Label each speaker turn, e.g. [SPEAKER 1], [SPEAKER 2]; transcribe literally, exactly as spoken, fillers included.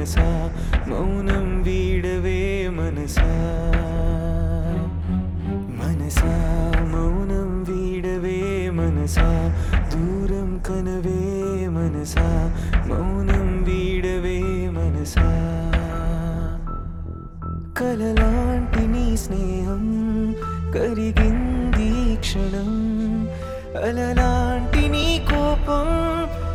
[SPEAKER 1] మనసా మౌనం వీడవే మనసా మనసా మౌనం వీడవే మనసా దూరం కనవే మనసా మౌనం వీడవే మనసా కలలాంటి నీ స్నేహం కరిగింది ఈ క్షణం అలలాంటి నీ కోపం